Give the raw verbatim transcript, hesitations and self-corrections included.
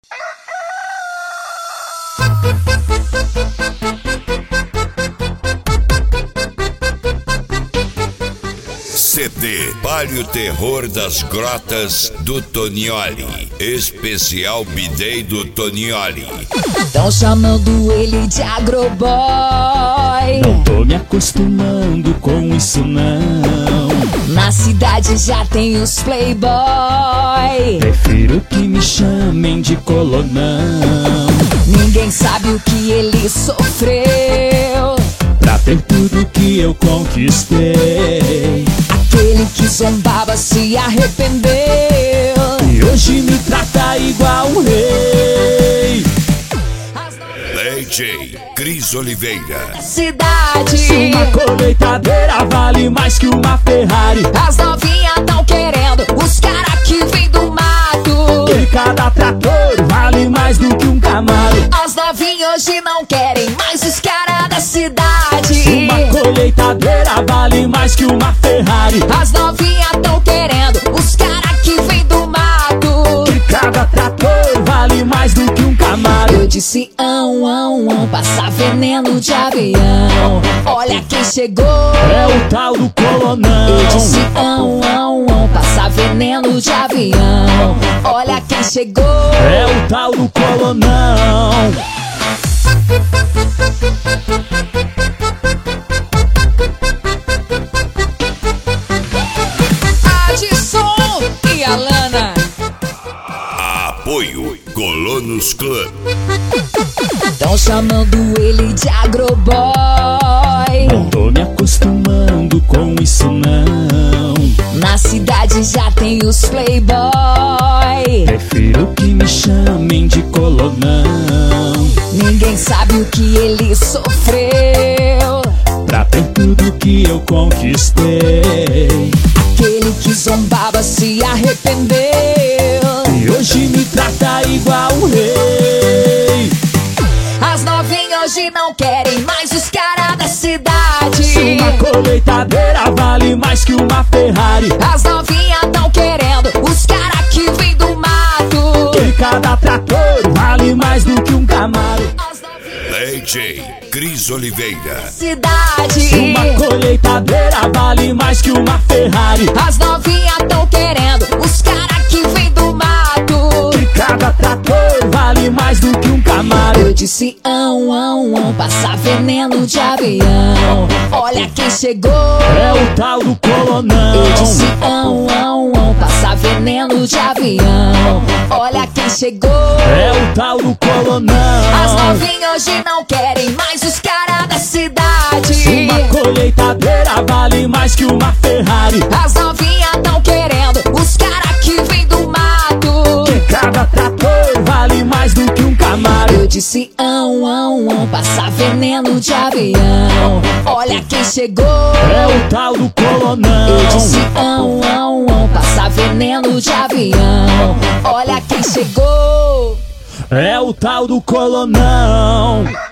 C D Palio Terror das Grotas do Tonioli. Especial B-Day do Tonioli. Tão chamando ele de agroboy. Não tô me acostumando com isso não. Na cidade já tem os playboy. Prefiro que me chamem de colonão. Ninguém sabe o que ele sofreu pra ter tudo que eu conquistei. Aquele que zombava se arrependeu e hoje me trata igual um rei. D J Cris Oliveira. Cidade, se uma colheitadeira vale mais que uma Ferrari, as novinhas tão querendo os cara que vem do mato. E cada trator vale mais do que um Camaro. As novinhas hoje não querem mais os cara da cidade. Se uma colheitadeira vale mais que uma Ferrari, as novinhas tão querendo os cara que vem do mato. E cada trator vale mais do que um Camaro. Eu disse ão, ão, ão, passa veneno de avião. Olha quem chegou, é o tal do colonão. Eu disse ão, ão, ão, passa veneno de avião. Olha quem chegou, é o tal do colonão. Adson e Alana. Apoio Colonos Club. Tão chamando ele de agroboy. Não tô me acostumando com isso não. Na cidade já tem os playboy. Prefiro que me chamem de colonão. Ninguém sabe o que ele sofreu pra ter tudo que eu conquistei. Aquele que zombava se arrependeu e hoje me trata igual um rei. As novinhas hoje não querem mais os cara da cidade. Se uma colheitadeira vale mais que uma Ferrari, as novinhas tão querendo os cara que vem do mato. E cada trator vale mais do que um Camaro. D J Cris Oliveira. Cidade, se uma colheitadeira vale mais que uma Ferrari, as novinhas tão querendo os cara que vem do mato. E cada trator vale mais do que um Camaro. Eu disse ão, ão, ão, passa veneno de avião. Olha quem chegou, é o tal do colonão. Eu disse ão, ão, ão, passa veneno de avião. Olha quem chegou, é o tal do colonão. As novinhas hoje não querem mais os cara da cidade. Se uma colheitadeira vale mais que uma Ferrari, as novinhas tão querendo os cara que vem do mato. E cada trator vale mais do que um Camaro. Eu disse ão, ão, ão, passa veneno de avião. Olha quem chegou, é o tal do colonão. Eu disse ão, ão, ão, passa veneno de avião. Olha quem chegou, é o tal do colonão.